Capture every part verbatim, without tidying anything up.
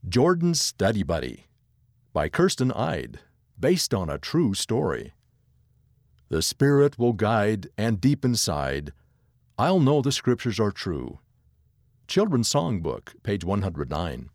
Jordan's Study Buddy by Kirsten Ide, based on a true story. The Spirit will guide, and deep inside, I'll know the Scriptures are true. Children's Songbook, page one hundred nine.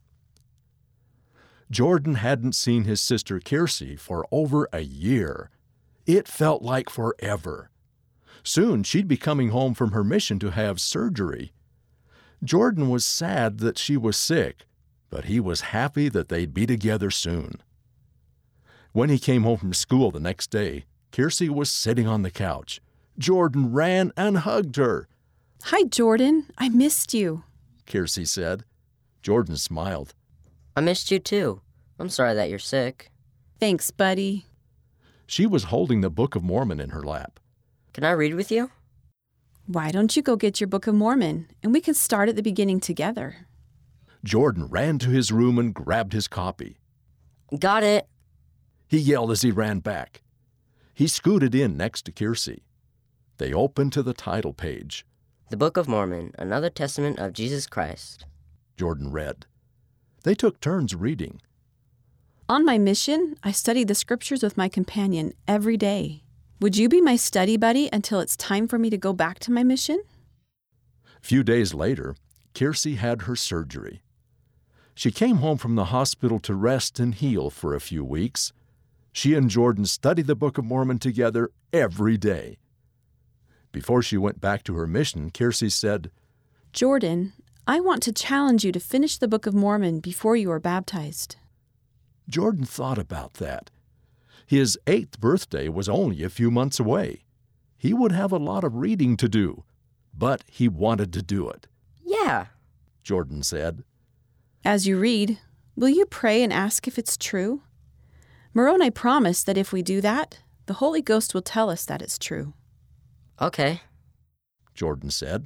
Jordan hadn't seen his sister Kiersey for over a year. It felt like forever. Soon she'd be coming home from her mission to have surgery. Jordan was sad that she was sick, but he was happy that they'd be together soon. When he came home from school the next day, Kiersey was sitting on the couch. Jordan ran and hugged her. "Hi, Jordan. I missed you," Kiersey said. Jordan smiled. I missed you too. I'm sorry that you're sick. "Thanks, buddy." She was holding the Book of Mormon in her lap. Can I read with you? "Why don't you go get your Book of Mormon, and we can start at the beginning together?" Jordan ran to his room and grabbed his copy. Got it. He yelled as he ran back. He scooted in next to Kiersey. They opened to the title page. The Book of Mormon, Another Testament of Jesus Christ. Jordan read. They took turns reading. "On my mission, I study the Scriptures with my companion every day. Would you be my study buddy until it's time for me to go back to my mission?" A few days later, Kiersey had her surgery. She came home from the hospital to rest and heal for a few weeks. She and Jordan studied the Book of Mormon together every day. Before she went back to her mission, Kiersey said, "Jordan, I want to challenge you to finish the Book of Mormon before you are baptized." Jordan thought about that. His eighth birthday was only a few months away. He would have a lot of reading to do, but he wanted to do it. Yeah, Jordan said. As you read, will you pray and ask if it's true? Moroni promised that if we do that, the Holy Ghost will tell us that it's true. Okay, Jordan said.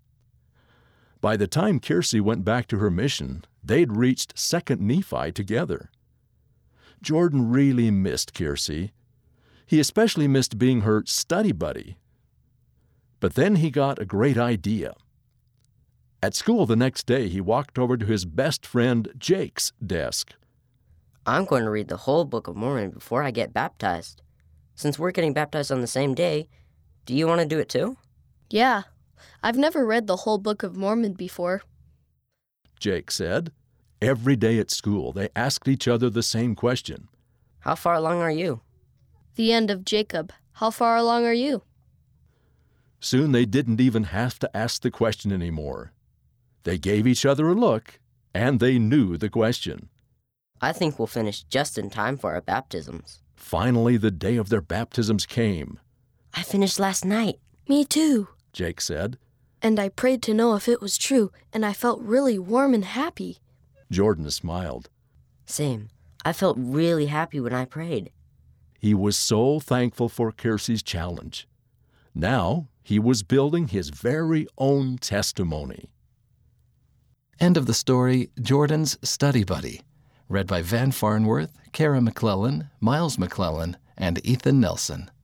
By the time Kiersey went back to her mission, they'd reached Second Nephi together. Jordan really missed Kiersey. He especially missed being her study buddy. But then he got a great idea. At school the next day, he walked over to his best friend Jake's desk. I'm going to read the whole Book of Mormon before I get baptized. Since we're getting baptized on the same day, do you want to do it too? Yeah, I've never read the whole Book of Mormon before, Jake said. Every day at school, they asked each other the same question. How far along are you? The end of Jacob. How far along are you? Soon they didn't even have to ask the question anymore. They gave each other a look, and they knew the question. I think we'll finish just in time for our baptisms. Finally, the day of their baptisms came. I finished last night. Me too, Jake said. And I prayed to know if it was true, and I felt really warm and happy. Jordan smiled. Same. I felt really happy when I prayed. He was so thankful for Kiersey's challenge. Now he was building his very own testimony. End of the story, Jordan's Study Buddy, read by Van Farnworth, Kara McClellan, Miles McClellan, and Ethan Nelson.